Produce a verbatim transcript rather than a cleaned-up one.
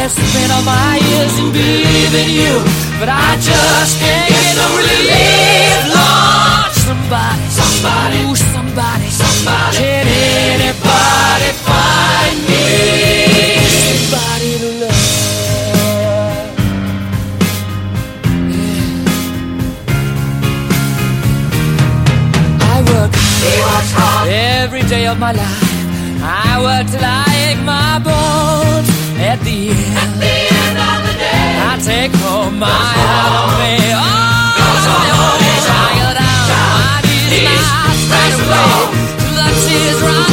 spent all my years in believing you, but I just can't get no relief. Lord, somebody, somebody, ooh, somebody, somebody, can anybody find me somebody to love? Yeah. I work, he works hard every day of my life. I work till I ache my bones. At the end, at the end of the day, I take home my heart on me. Oh, I go down, my knees, my straight away, till the tears run